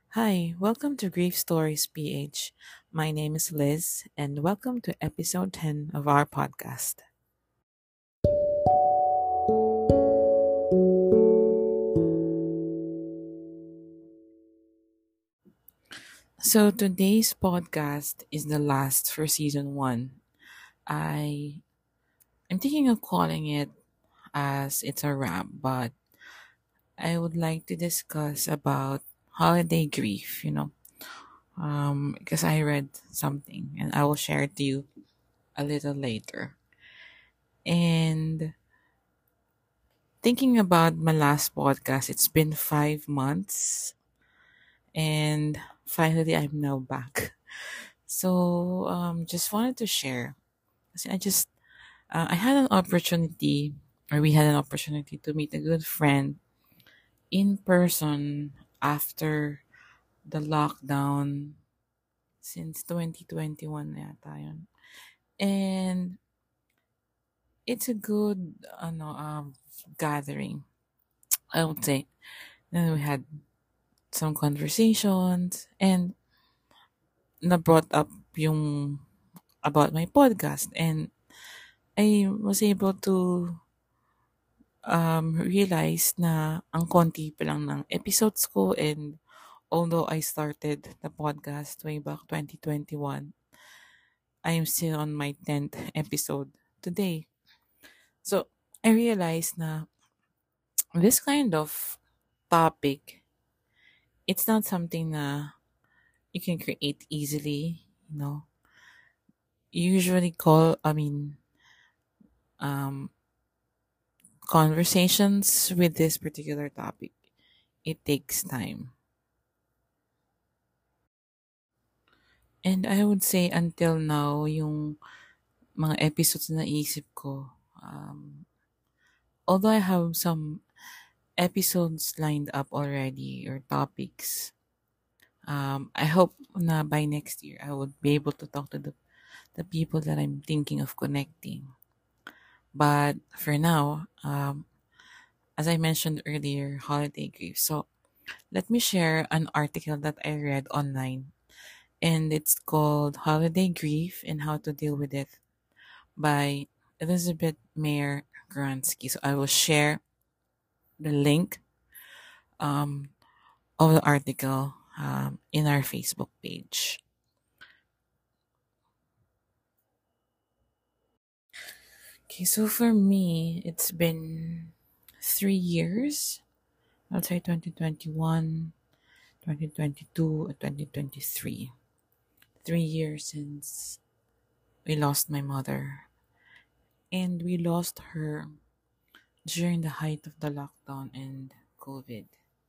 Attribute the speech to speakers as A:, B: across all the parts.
A: Hi, welcome to Grief Stories PH. My name is Liz, and welcome to episode 10 of our podcast. So, today's podcast is the last for season 1. I am thinking of calling it as it's a wrap, but I would like to discuss about holiday grief, because I read something and I will share it to you a little later. And thinking about my last podcast, it's been 5 months, and finally I'm now back. So just wanted to share. Kasi I had an opportunity, or we had an opportunity to meet a good friend in person after the lockdown since 2021 na yata yun. And it's a good gathering, I would say. Then we had some conversations and na brought up yung about my podcast, and I was able to realize na ang konti pa lang ng episodes ko, and although I started the podcast way back 2021, I am still on my 10th episode today. So I realized na this kind of topic, it's not something na you can create easily, you know. You usually um, conversations with this particular topic, it takes time. And I would say until now, yung mga episodes na naisip ko, although I have some episodes lined up already or topics, I hope na by next year I would be able to talk to the people that I'm thinking of connecting. But for now, as I mentioned earlier, holiday grief. So let me share an article that I read online, and it's called Holiday Grief and How to Deal with It by Elizabeth Mayer Gransky. So I will share the link um, of the article in our Facebook page. Okay, so for me, it's been 3 years. I'll say 2021, 2022, and 2023. 3 years since we lost my mother. And we lost her during the height of the lockdown and COVID.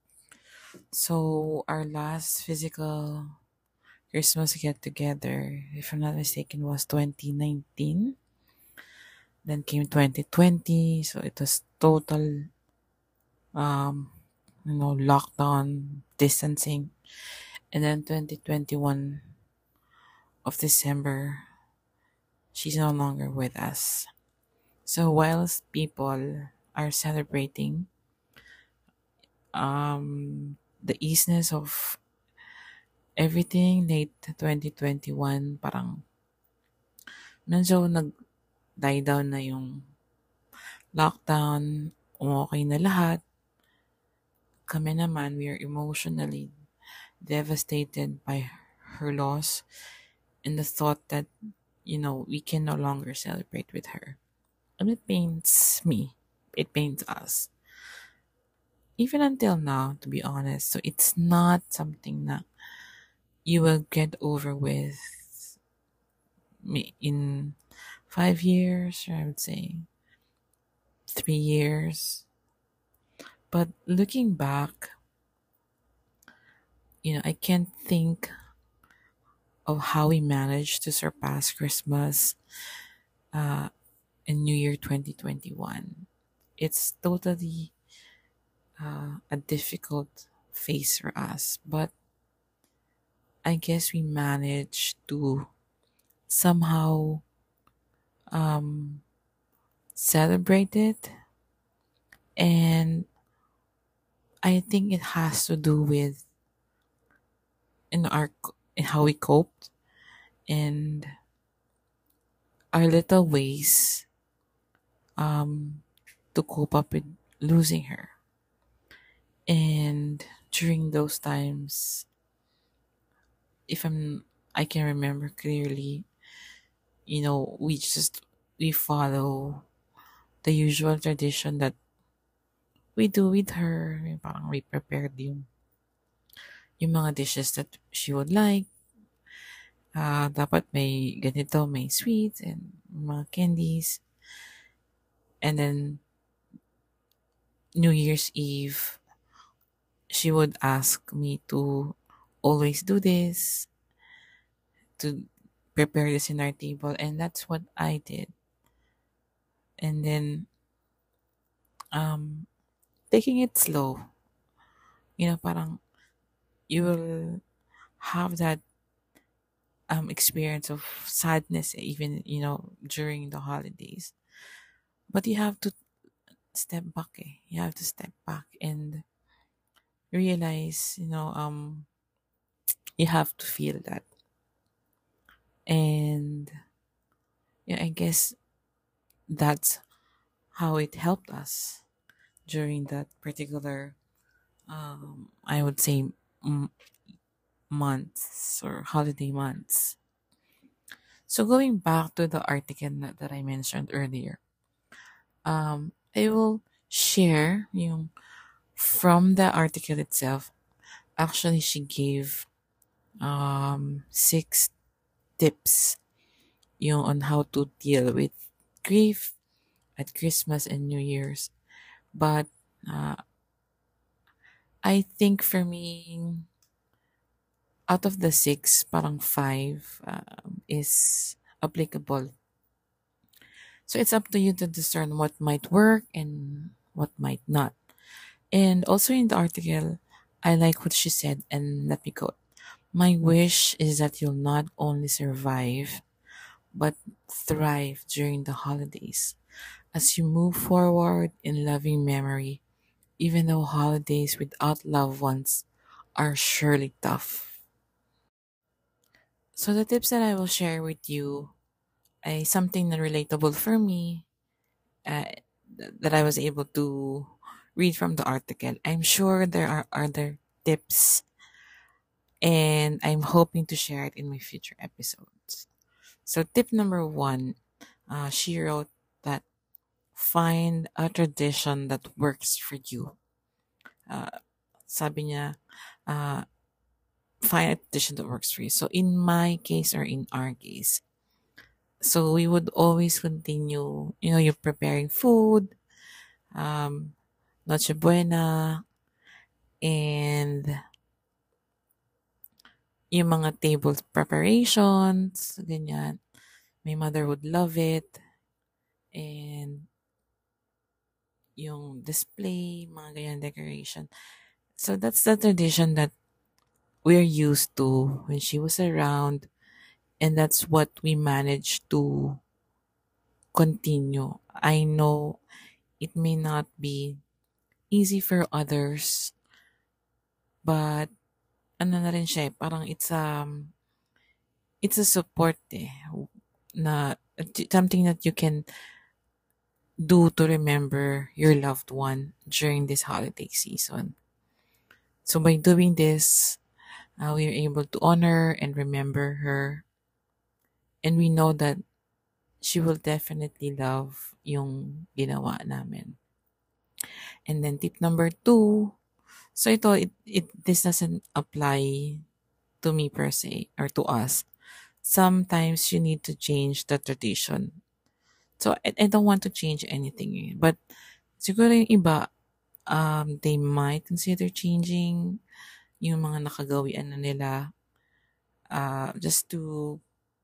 A: So our last physical Christmas get together, if I'm not mistaken, was 2019. Then came 2020, so it was total, um, lockdown, distancing. And then 2021 of December, she's no longer with us. So whilst people are celebrating the easiness of everything late 2021, parang medyo nag-die down na yung lockdown, umokay na lahat. Kami naman, we are emotionally devastated by her loss and the thought that, we can no longer celebrate with her. And it pains me. It pains us. Even until now, to be honest. So it's not something that you will get over with in 5 years, or I would say 3 years. But looking back, I can't think of how we managed to surpass Christmas in New Year 2021. It's totally a difficult phase for us, but I guess we managed to somehow celebrate it. And I think it has to do with in how we coped and our little ways um, to cope up with losing her. And during those times, if I can remember clearly, we follow the usual tradition that we do with her. Yung parang we prepared yung mga dishes that she would like. Dapat may ganito, may sweets and mga candies. And then New Year's Eve, she would ask me to always do this, to prepare this in our table, and that's what I did. And then um, taking it slow, parang you will have that experience of sadness even during the holidays, but you have to step back. You have to step back and realize, you have to feel that. And yeah, I guess that's how it helped us during that particular, I would say, m- months or holiday months. So going back to the article that I mentioned earlier, I will share from the article itself. Actually, she gave 6 tips on how to deal with grief at Christmas and New Year's. But uh, I think for me, out of the 6, parang 5 is applicable. So it's up to you to discern what might work and what might not. And also in the article, I like what she said, and let me quote: "My wish is that you'll not only survive, but thrive during the holidays as you move forward in loving memory, even though holidays without loved ones are surely tough." So the tips that I will share with you is something that relatable for me, uh, that I was able to read from the article. I'm sure there are other tips, and I'm hoping to share it in my future episodes. So tip number 1, she wrote that find a tradition that works for you. Sabi niya, uh, find a tradition that works for you. So in my case or in our case, so we would always continue, you're preparing food, um, Noche Buena, and yung mga table preparations, ganyan. My mother would love it. And yung display, mga ganyan decoration. So that's the tradition that we're used to when she was around. And that's what we managed to continue. I know it may not be easy for others, but ano na rin siya, parang it's a support na something that you can do to remember your loved one during this holiday season. So by doing this, we are able to honor and remember her, and we know that she will definitely love yung ginawa namin. And then tip number 2, so this doesn't apply to me per se or to us. Sometimes you need to change the tradition. So I don't want to change anything, but siguro yung iba, they might consider changing yung mga nakagawian na nila, just to,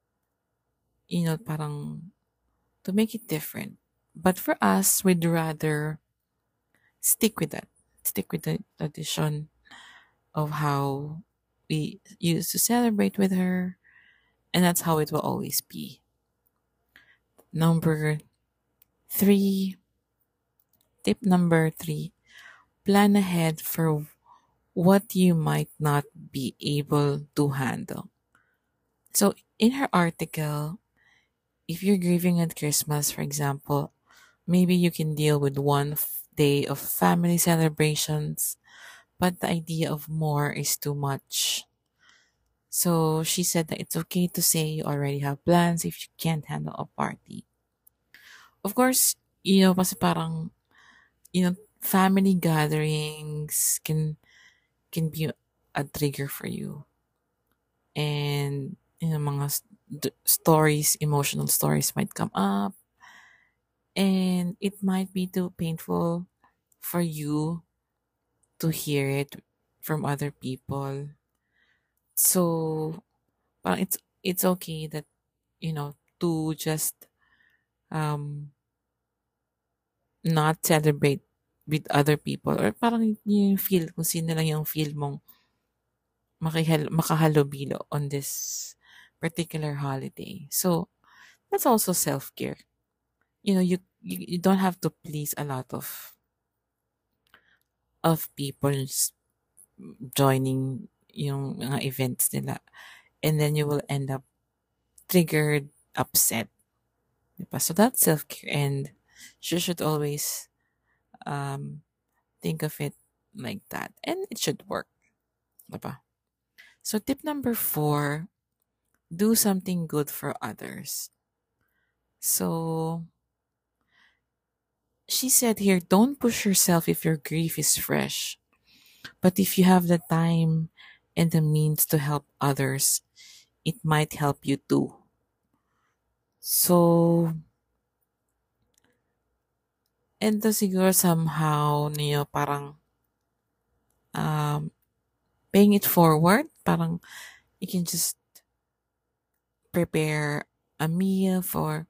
A: parang to make it different. But for us, we'd rather stick with that. Stick with the tradition of how we used to celebrate with her, and that's how it will always be. Number 3, tip number 3, plan ahead for what you might not be able to handle. So, in her article, if you're grieving at Christmas, for example, maybe you can deal with one day of family celebrations, but the idea of more is too much. So she said that it's okay to say you already have plans if you can't handle a party. Of course, kasi parang, family gatherings can be a trigger for you. And, mga stories, emotional stories might come up, and it might be too painful for you to hear it from other people. So, parang it's okay that, to just um not celebrate with other people, or parang yung feel kung sino lang yung feel mong makahalubilo on this particular holiday. So that's also self-care. You don't have to please a lot of people joining yung mga events nila, and then you will end up triggered, upset. Diba? So that's self-care, and you should always um think of it like that, and it should work. Diba? So tip number 4, do something good for others. So she said here, don't push yourself if your grief is fresh. But if you have the time and the means to help others, it might help you too. So, and to siguro somehow, parang um, paying it forward, parang you can just prepare a meal for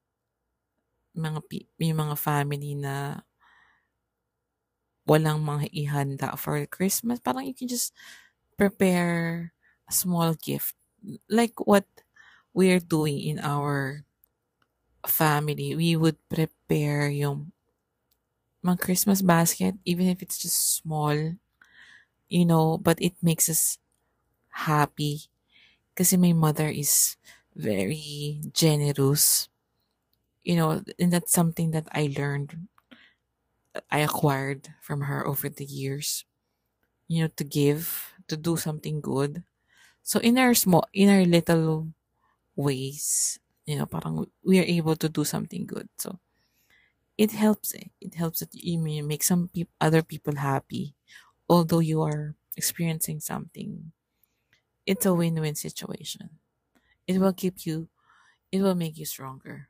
A: yung mga family na walang mga ihanda for Christmas. Parang you can just prepare a small gift, like what we're doing in our family. We would prepare yung mga Christmas basket, even if it's just small, but it makes us happy. Kasi my mother is very generous, and that's something that I learned, I acquired from her over the years, to give, to do something good. So in our little ways, parang we are able to do something good. So it helps. It helps that you may make some other people happy, although you are experiencing something. It's a win-win situation. It will keep you. It will make you stronger.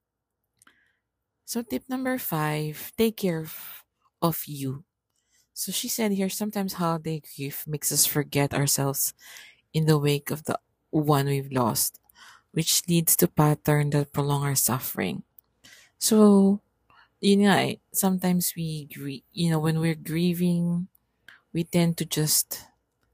A: So tip number 5: take care of you. So she said here, sometimes holiday grief makes us forget ourselves in the wake of the one we've lost, which leads to pattern that prolong our suffering. So, sometimes when we're grieving, we tend to just,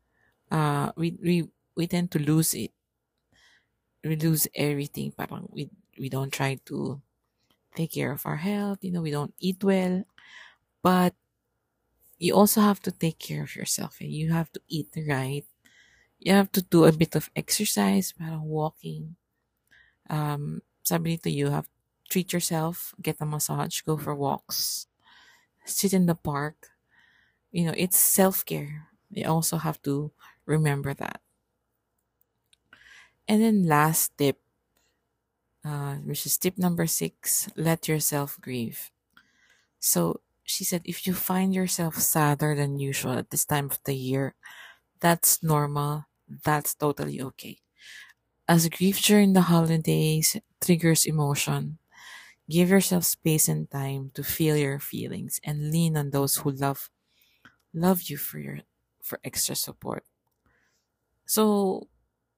A: we tend to lose it. We lose everything. Parang we don't try to take care of our health, we don't eat well, but you also have to take care of yourself. You have to eat right. You have to do a bit of exercise, parang walking. Sabi nito, you have treat yourself, get a massage, go for walks, sit in the park. It's self-care. You also have to remember that. And then last tip, which is tip number 6, let yourself grieve. So she said, if you find yourself sadder than usual at this time of the year, that's normal. That's totally okay. As grief during the holidays triggers emotion, give yourself space and time to feel your feelings, and lean on those who love you for extra support. So,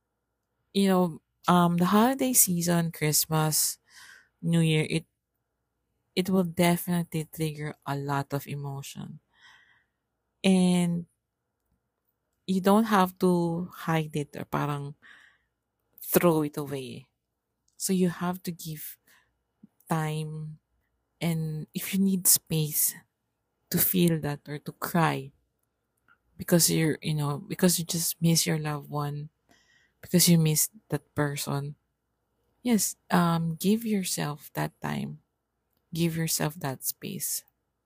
A: the holiday season, Christmas, New Year, it will definitely trigger a lot of emotion. And you don't have to hide it or parang throw it away. So you have to give time, and if you need space to feel that or to cry, because because you just miss your loved one, because you miss that person. Yes, give yourself that time, give yourself that space.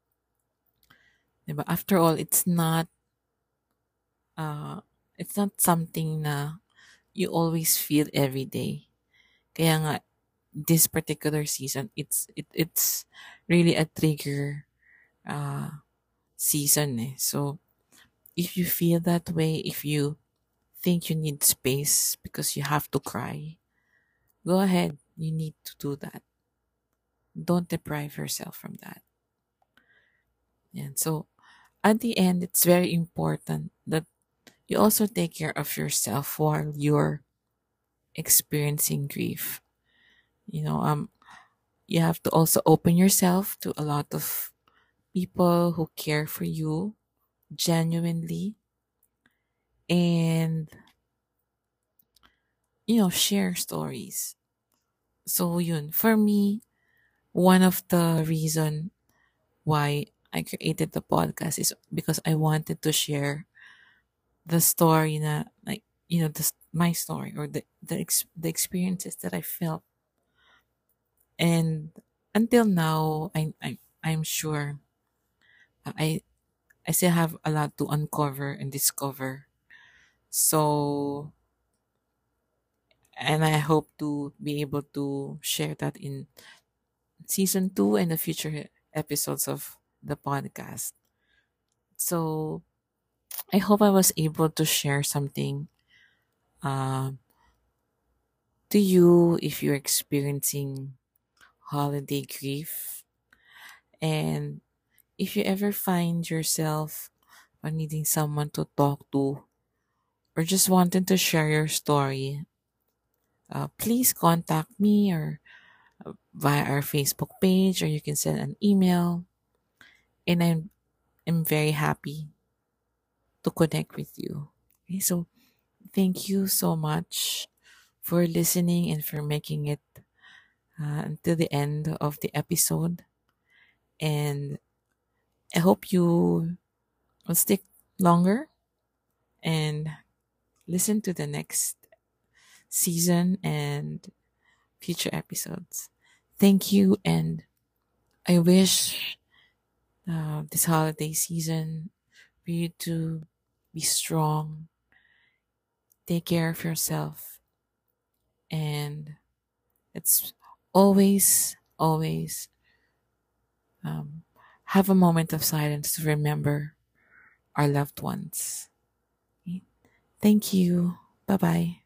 A: But after all, uh, it's not something na you always feel every day. Kaya nga, this particular season, it's really a trigger season eh. So if you feel that way, if you think you need space because you have to cry, go ahead. You need to do that. Don't deprive yourself from that. And so at the end, it's very important that you also take care of yourself while you're experiencing grief. You know, you have to also open yourself to a lot of people who care for you genuinely, and share stories. So yun, for me, one of the reason why I created the podcast is because I wanted to share the story na, like, my story, or the experiences that I felt. And until now, I'm sure I I still have a lot to uncover and discover. So, and I hope to be able to share that in season 2 and the future episodes of the podcast. So, I hope I was able to share something um, to you if you're experiencing holiday grief. And if you ever find yourself needing someone to talk to, or just wanting to share your story, please contact me, or via our Facebook page, or you can send an email. And I'm very happy to connect with you. Okay, so thank you so much for listening and for making it until the end of the episode. And I hope you will stick longer and listen to the next season and future episodes. Thank you, and I wish this holiday season for you to be strong, take care of yourself, and it's always um, have a moment of silence to remember our loved ones. Okay? Thank you. Bye bye.